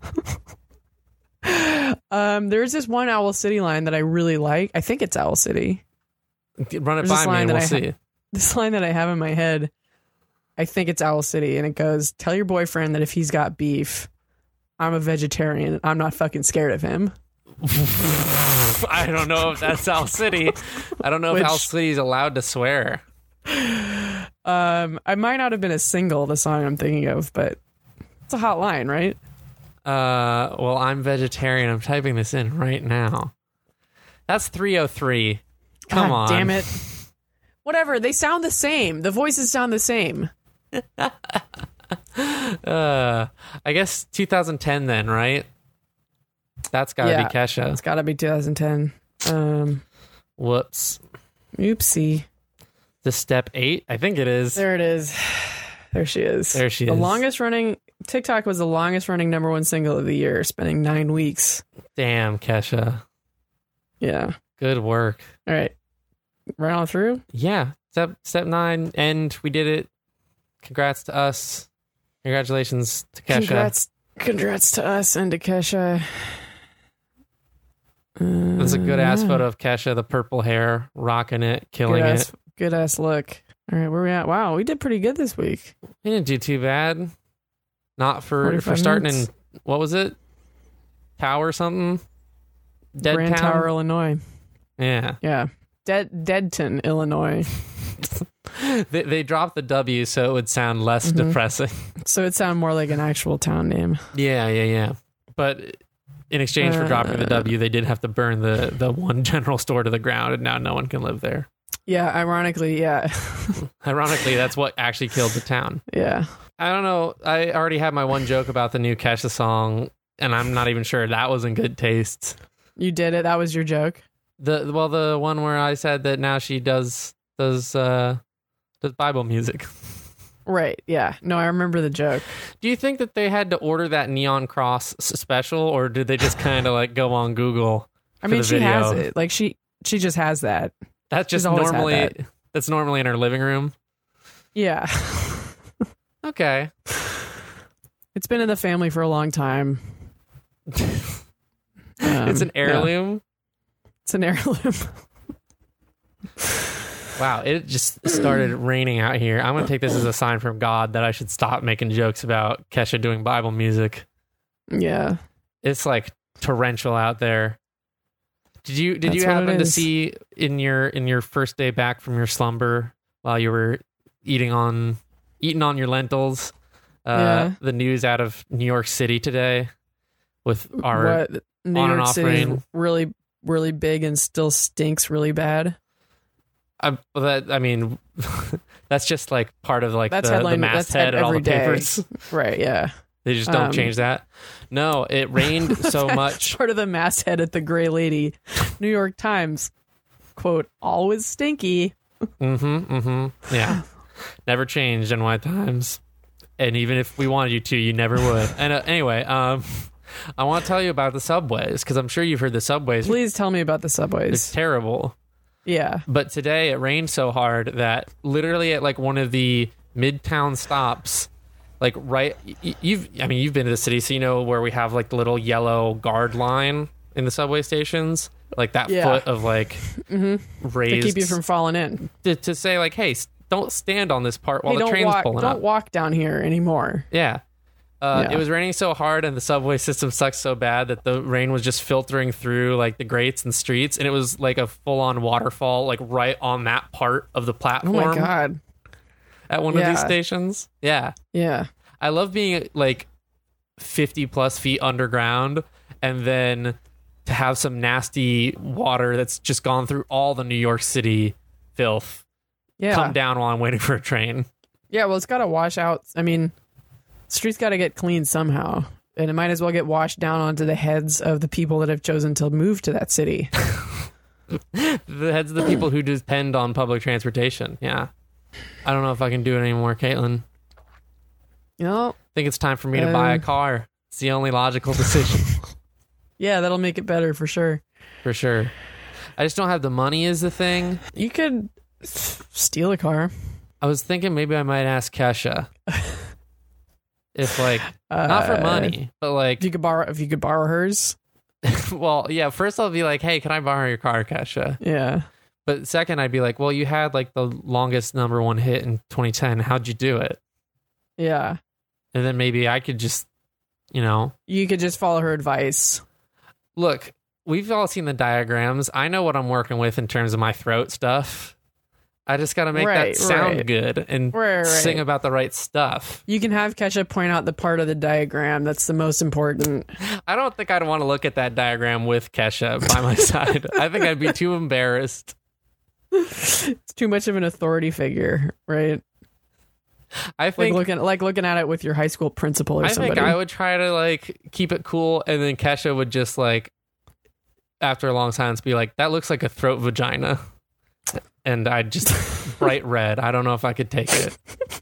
Speaker 1: There's this one Owl City line that I really like. I think it's Owl City.
Speaker 2: Run it
Speaker 1: There's
Speaker 2: by
Speaker 1: this
Speaker 2: me
Speaker 1: line
Speaker 2: and
Speaker 1: that
Speaker 2: we'll
Speaker 1: I
Speaker 2: see.
Speaker 1: This line that I have in my head, I think it's Owl City, and it goes, "Tell your boyfriend that if he's got beef, I'm a vegetarian. I'm not fucking scared of him."
Speaker 2: I don't know if that's Owl City. I don't know if Owl City is allowed to swear.
Speaker 1: I might not have been a single, the song I'm thinking of, but it's a hot line, right?
Speaker 2: Well, I'm vegetarian. I'm typing this in right now. That's 303. Come on.
Speaker 1: Damn it. Whatever. They sound the same. The voices sound the same.
Speaker 2: I guess 2010 then, right? That's gotta be Kesha.
Speaker 1: It's got to be 2010.
Speaker 2: Whoops.
Speaker 1: Oopsie.
Speaker 2: The step 8? I think it is.
Speaker 1: There it is. There she is.
Speaker 2: There she
Speaker 1: the
Speaker 2: is.
Speaker 1: Longest running TikTok was the longest running number 1 single of the year, spending 9 weeks.
Speaker 2: Damn, Kesha.
Speaker 1: Yeah.
Speaker 2: Good work.
Speaker 1: All right. Right on through?
Speaker 2: Yeah. Step 9, and we did it. Congrats to us. Congratulations to Kesha.
Speaker 1: Congrats to us and to Kesha.
Speaker 2: That's a good ass photo of Kesha, the purple hair, rocking it, killing it.
Speaker 1: Good ass look. All right, where we at? Wow, we did pretty good this week.
Speaker 2: We didn't do too bad. Not for starting
Speaker 1: minutes.
Speaker 2: in, what was it? Tower something?
Speaker 1: Grand
Speaker 2: Town?
Speaker 1: Tower, Illinois.
Speaker 2: Yeah.
Speaker 1: Yeah. Deadton, Illinois.
Speaker 2: They dropped the W so it would sound less depressing.
Speaker 1: So it sounded more like an actual town name.
Speaker 2: Yeah. But in exchange for dropping the W, they did have to burn the one general store to the ground, and now no one can live there.
Speaker 1: Yeah, ironically, yeah.
Speaker 2: Ironically, that's what actually killed the town.
Speaker 1: Yeah.
Speaker 2: I don't know. I already had my one joke about the new Kesha song, and I'm not even sure that was in good taste.
Speaker 1: You did it. That was your joke.
Speaker 2: The one where I said that now she does Bible music.
Speaker 1: Right. Yeah. No, I remember the joke.
Speaker 2: Do you think that they had to order that neon cross special, or did they just kind of like go on Google?
Speaker 1: I mean,
Speaker 2: the
Speaker 1: she
Speaker 2: video?
Speaker 1: has it. Like she just has that.
Speaker 2: That's just
Speaker 1: She's always had
Speaker 2: normally
Speaker 1: that.
Speaker 2: that's normally in her living room.
Speaker 1: Yeah.
Speaker 2: Okay.
Speaker 1: It's been in the family for a long time.
Speaker 2: It's an heirloom.
Speaker 1: Yeah. It's an heirloom.
Speaker 2: Wow, it just started raining out here. I'm going to take this as a sign from God that I should stop making jokes about Kesha doing Bible music.
Speaker 1: Yeah.
Speaker 2: It's like torrential out there. Did you
Speaker 1: That's what
Speaker 2: happen
Speaker 1: it
Speaker 2: to
Speaker 1: is.
Speaker 2: see in your first day back from your slumber while you were eating on your lentils the news out of New York City today with our
Speaker 1: New
Speaker 2: on and
Speaker 1: York
Speaker 2: off
Speaker 1: City
Speaker 2: rain?
Speaker 1: really, really big and still stinks really bad.
Speaker 2: that's just like part of like
Speaker 1: That's
Speaker 2: the
Speaker 1: headline.
Speaker 2: masthead
Speaker 1: That's
Speaker 2: and all the
Speaker 1: every day.
Speaker 2: papers.
Speaker 1: Right. Yeah.
Speaker 2: They just don't change that. No, it rained so much.
Speaker 1: Part of the masthead at the Gray Lady, New York Times, quote, always stinky.
Speaker 2: Yeah. Never changed NY Times. And even if we wanted you to, you never would. And anyway, I want to tell you about the subways, because I'm sure you've heard the subways.
Speaker 1: Please tell me about the subways.
Speaker 2: It's terrible.
Speaker 1: Yeah.
Speaker 2: But today it rained so hard that literally at like one of the midtown stops, like right, you've been to the city, so you know where we have like the little yellow guard line in the subway stations, like that foot of like raised
Speaker 1: To keep you from falling in.
Speaker 2: to say like, hey, don't stand on this part while
Speaker 1: Hey,
Speaker 2: the train's pulling up.
Speaker 1: Don't walk down here anymore.
Speaker 2: Yeah.
Speaker 1: Yeah.
Speaker 2: It was raining so hard and the subway system sucks so bad that the rain was just filtering through like the grates and streets, and it was like a full-on waterfall like right on that part of the
Speaker 1: Oh
Speaker 2: platform
Speaker 1: my God.
Speaker 2: at one of these stations. Yeah.
Speaker 1: Yeah.
Speaker 2: I love being like 50 plus feet underground and then to have some nasty water that's just gone through all the New York City filth
Speaker 1: Yeah.
Speaker 2: come down while I'm waiting for a train.
Speaker 1: Yeah. Well, it's got to wash out. I mean, the street's got to get cleaned somehow. And it might as well get washed down onto the heads of the people that have chosen to move to that city.
Speaker 2: The heads of the people who depend on public transportation. Yeah. I don't know if I can do it anymore, Caitlin.
Speaker 1: You know?
Speaker 2: I think it's time for me to buy a car. It's the only logical decision.
Speaker 1: Yeah, that'll make it better for sure.
Speaker 2: For sure. I just don't have the money is the thing.
Speaker 1: You could steal a car.
Speaker 2: I was thinking maybe I might ask Kesha. If like, not for money, but like,
Speaker 1: If you could borrow hers.
Speaker 2: well, yeah, first I'll be like, hey, can I borrow your car, Kesha?
Speaker 1: Yeah.
Speaker 2: But second, I'd be like, well, you had like the longest number 1 hit in 2010. How'd you do it?
Speaker 1: Yeah.
Speaker 2: And then maybe I could just,
Speaker 1: You could just follow her advice.
Speaker 2: look, we've all seen the diagrams. I know what I'm working with in terms of my throat stuff. I just got to make that sound good and sing about the right stuff.
Speaker 1: You can have Kesha point out the part of the diagram that's the most important.
Speaker 2: I don't think I'd want to look at that diagram with Kesha by my side. I think I'd be too embarrassed.
Speaker 1: It's too much of an authority figure, right?
Speaker 2: I think
Speaker 1: looking at it with your high school principal or somebody.
Speaker 2: I think I would try to like keep it cool, and then Kesha would just like after a long silence, be like, that looks like a throat vagina. And I just bright red. I don't know if I could take it.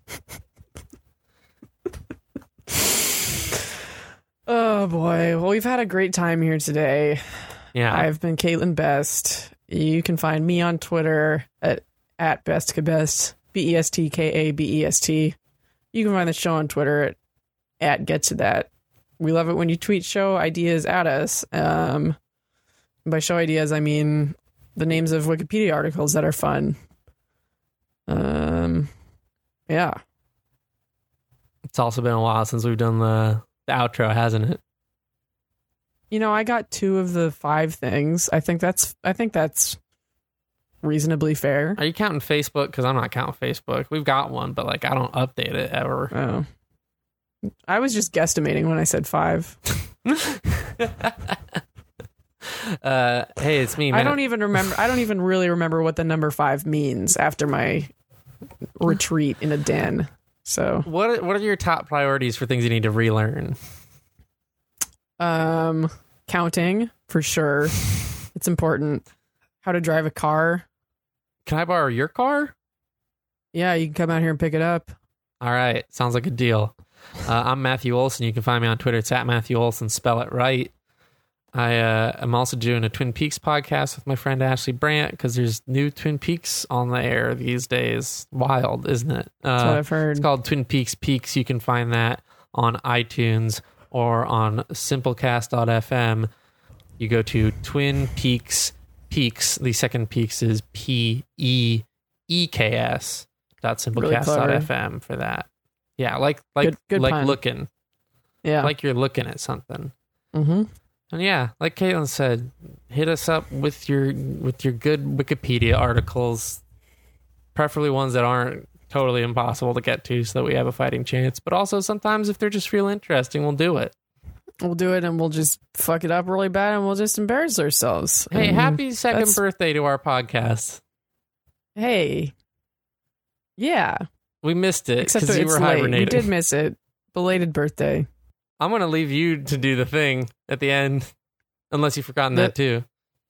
Speaker 1: Oh boy. Well, we've had a great time here today.
Speaker 2: Yeah.
Speaker 1: I've been Caitlin Best. You can find me on Twitter at bestkabest, BESTKABEST. You can find the show on Twitter at Get to That. We love it when you tweet show ideas at us. By show ideas, I mean the names of Wikipedia articles that are fun. Yeah.
Speaker 2: It's also been a while since we've done the outro, hasn't it?
Speaker 1: You know, I got 2 of the 5 things. I think that's reasonably fair.
Speaker 2: Are you counting Facebook? Because I'm not counting Facebook. We've got one, but like I don't update it ever.
Speaker 1: Oh. I was just guesstimating when I said 5.
Speaker 2: Hey, it's me, man.
Speaker 1: I don't even really remember what the number 5 means after my retreat in a den. So
Speaker 2: what are your top priorities for things you need to relearn?
Speaker 1: Counting for sure. It's important. How to drive a car.
Speaker 2: Can I borrow your car?
Speaker 1: Yeah, you can come out here and pick it up.
Speaker 2: All right. Sounds like a deal. I'm Matthew Olson. You can find me on Twitter. It's at Matthew Olson. Spell it right. I am also doing a Twin Peaks podcast with my friend Ashley Brandt because there's new Twin Peaks on the air these days. Wild, isn't it?
Speaker 1: That's what I've heard.
Speaker 2: It's called Twin Peaks Peaks. You can find that on iTunes or on simplecast.fm. You go to Twin Peaks Peaks. The second Peaks is PEEKS. .simplecast.fm for that. Yeah, like
Speaker 1: good
Speaker 2: like
Speaker 1: pun.
Speaker 2: looking.
Speaker 1: Yeah,
Speaker 2: like you're looking at something.
Speaker 1: Mm-hmm.
Speaker 2: And yeah, like Caitlin said, hit us up with your good Wikipedia articles, preferably ones that aren't totally impossible to get to, so that we have a fighting chance. But also sometimes if they're just real interesting, we'll do it.
Speaker 1: We'll do it, and we'll just fuck it up really bad, and we'll just embarrass ourselves.
Speaker 2: Hey, happy second birthday to our podcast.
Speaker 1: Hey, yeah,
Speaker 2: we missed it
Speaker 1: except
Speaker 2: because you were hibernating.
Speaker 1: We did miss it. Belated birthday.
Speaker 2: I'm going to leave you to do the thing at the end, unless you've forgotten that too.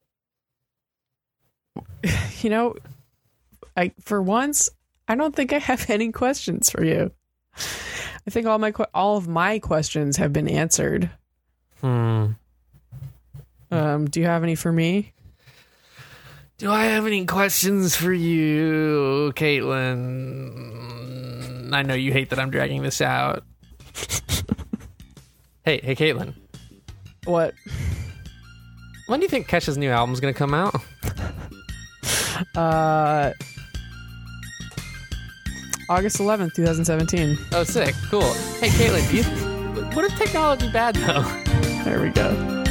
Speaker 1: You know, for once, I don't think I have any questions for you. I think all of my questions have been answered. Do you have any for me?
Speaker 2: Do I have any questions for you, Caitlin? I know you hate that I'm dragging this out. Hey, Caitlin.
Speaker 1: What?
Speaker 2: When do you think Kesha's new album's going to come out?
Speaker 1: August 11th, 2017.
Speaker 2: Oh, sick. Cool. Hey, Caitlin, what if technology bad, though?
Speaker 1: There we go.